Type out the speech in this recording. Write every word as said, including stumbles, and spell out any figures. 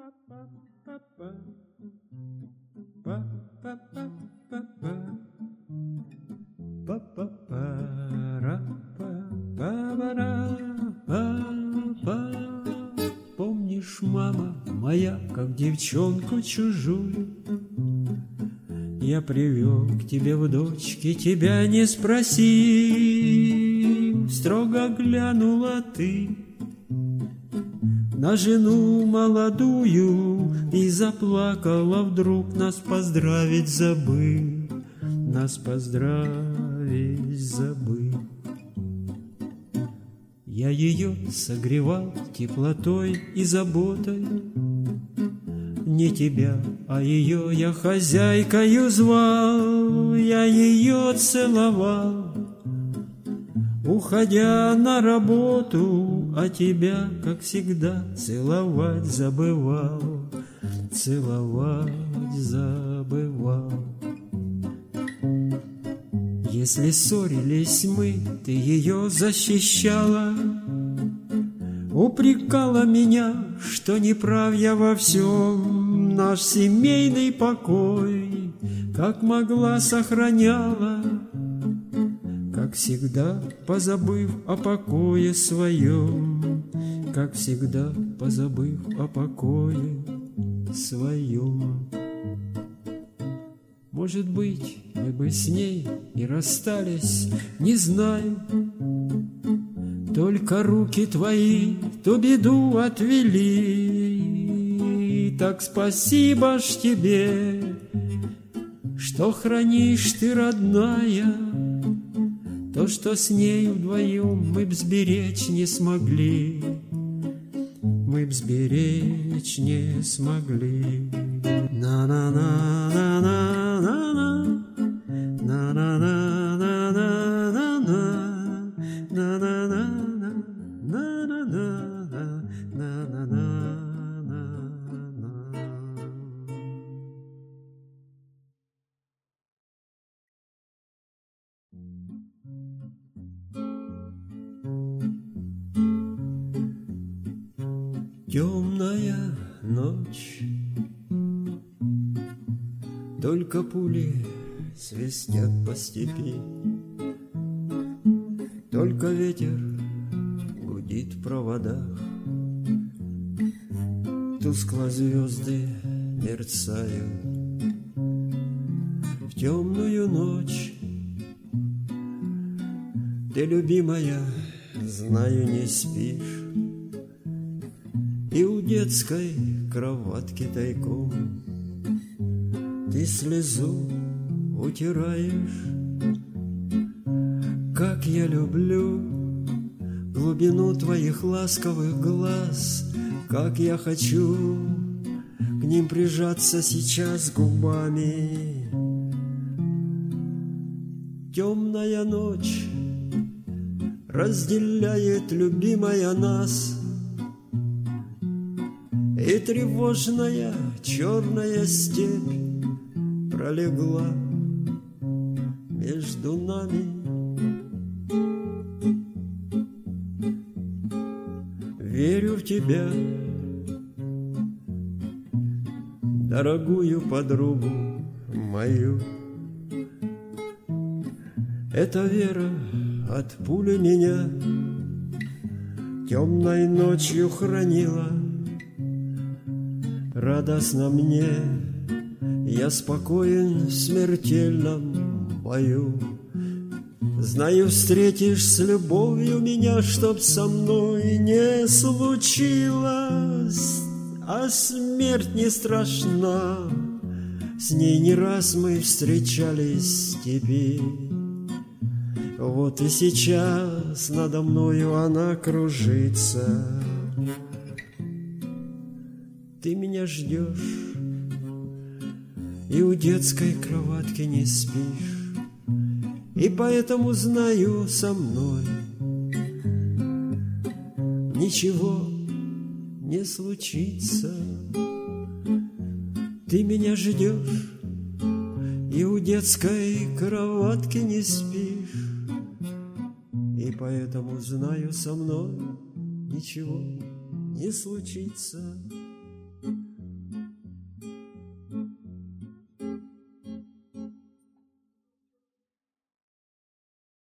Помнишь, мама моя, как девчонку чужую я привел к тебе в дочки, тебя не спроси. Строго глянула ты на жену молодую и заплакала вдруг, нас поздравить забыв, нас поздравить забыв. Я ее согревал теплотой и заботой, не тебя, а ее я хозяйкою звал, я ее целовал, уходя на работу, а тебя, как всегда, целовать забывал, целовать забывал. Если ссорились мы, ты ее защищала, упрекала меня, что не прав я во всем, наш семейный покой, как могла, сохраняла, как всегда, позабыв о покое своем, как всегда, позабыв о покое своем. Может быть, мы бы с ней и расстались, не знаю, только руки твои ту беду отвели. Так спасибо ж тебе, что хранишь ты, родная, то, что с ней вдвоем мы б сберечь не смогли, мы б сберечь не смогли. На-на-на-на-на-на-на, на-на-на-на-на-на-на, на-на-на-на-на-на-на-на-на. Темная ночь, только пули свистят по степи, только ветер гудит в проводах, тускло звезды мерцают. В темную ночь ты, любимая, знаю, не спишь, и у детской кроватки тайком ты слезу утираешь. Как я люблю глубину твоих ласковых глаз, как я хочу к ним прижаться сейчас губами. Темная ночь разделяет, любимая, нас, и тревожная черная степь пролегла между нами. Верю в тебя, дорогую подругу мою. Эта вера от пули меня темной ночью хранила. Радостно мне, я спокоен в смертельном бою. Знаю, встретишь с любовью меня, чтоб со мной не случилось, а смерть не страшна. С ней не раз мы встречались в степи. Вот и сейчас надо мною она кружится. Ты меня ждешь и у детской кроватки не спишь, и поэтому знаю, со мной ничего не случится. Ты меня ждешь и у детской кроватки не спишь, и поэтому знаю, со мной ничего не случится.